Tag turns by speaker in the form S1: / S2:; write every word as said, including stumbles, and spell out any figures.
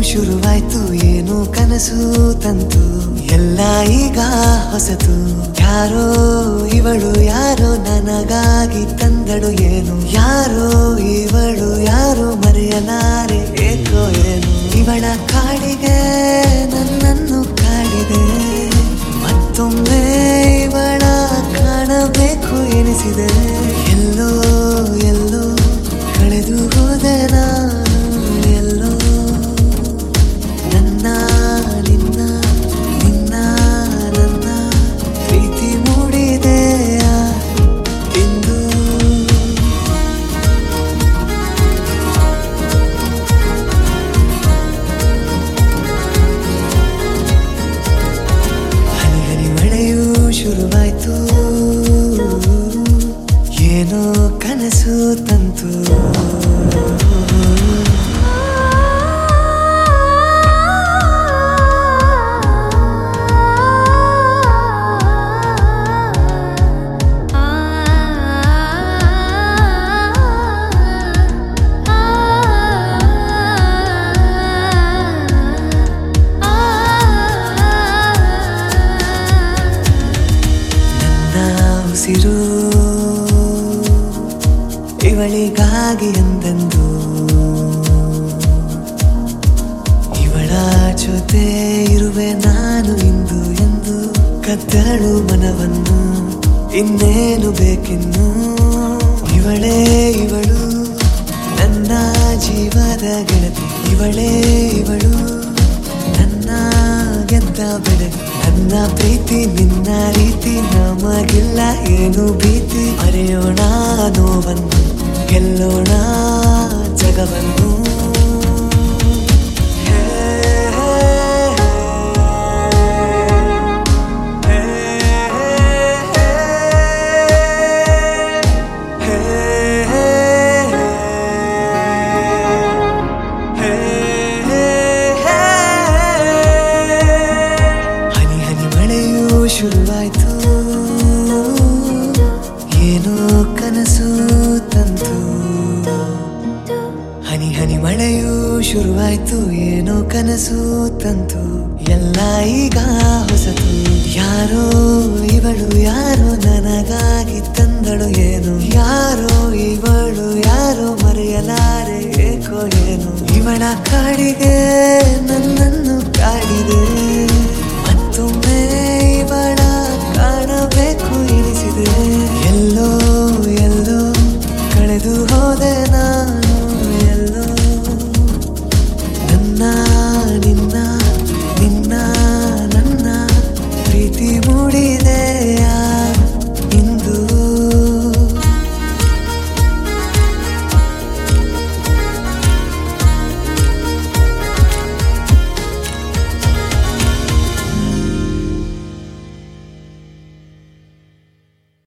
S1: ಶುರುವಾಯ್ತು ಏನು ಕನಸು ತಂತು ಎಲ್ಲ ಈಗ ಹೊಸತು ಯಾರೋ ಇವಳು ಯಾರೋ ನನಗಾಗಿ ತಂದಳು ಏನು ಯಾರೋ ಇವಳು ಯಾರೋ ಮರೆಯಲಾರೆ ಏಕೋ ಏನು ಇವಳ ಕಾಡಿಗೆ ನನ್ನನ್ನು ಕಾಡಿದೆ ಮತ್ತೊಮ್ಮೆ ಇವಳ ಕಾಣಬೇಕು ಎನಿಸಿದೆ ಎಲ್ಲೋ ಎಲ್ಲೋ ಕಳೆದು ಹೋದೆ ನಾನು ಎಲ್ಲೋ ನನ್ನ ನಿನ್ನ ನಿನ್ನ ನನ್ನ ಪ್ರೀತಿ ಮೂಡಿದೆ ಇಂದು ಹನಿ ಹನಿ ಮಳೆಯೂ ಶುರುವಾಯ್ತು ಏನೋ ಕನಸು ತಂತು ಉಸಿರು ಇವಳಿಗಾಗಿ ಎಂದೆಂದು ಇವಳ ಜೊತೆ ಇರುವೆ ನಾನು ಇಂದು ಎಂದು ಕದ್ದಳು ಮನವನ್ನು ಇನ್ನೇನು ಬೇಕಿನ್ನು ಇವಳೇ ಇವಳು ನನ್ನ ಜೀವದ ಗೆಳತಿ ಇವಳೇ ಇವಳು ನನ್ನ ಗೆದ್ದ ಬೆಳಕು ನನ್ನ ಪ್ರೀತಿ ನಿನ್ನ ರೀತಿ ನಮಗಿಲ್ಲ ಏನು ಭೀತಿ ಮರೆಯೋಣ ನೋವನ್ನು ಗೆಲ್ಲೋಣ ಜಗವನ್ನು ಶುರುವಾಯ್ತು ಏನೋ ಕನಸು ತಂತು ಹನಿ ಹನಿ ಮಳೆಯೂ ಶುರುವಾಯ್ತು ಏನೋ ಕನಸು ತಂತು ಎಲ್ಲ ಈಗ ಹೊಸತು ಯಾರೋ ಇವಳು ಯಾರೋ ನನಗಾಗಿ ತಂದಳು ಏನು ಯಾರೋ ಇವಳು ಯಾರೋ ಮರೆಯಲಾರೆ ಏಕೋ ಏನು ಇವಳ ಕಾಡಿಗೆ ನನ್ನನ್ನು ಕಾಡಿದೆ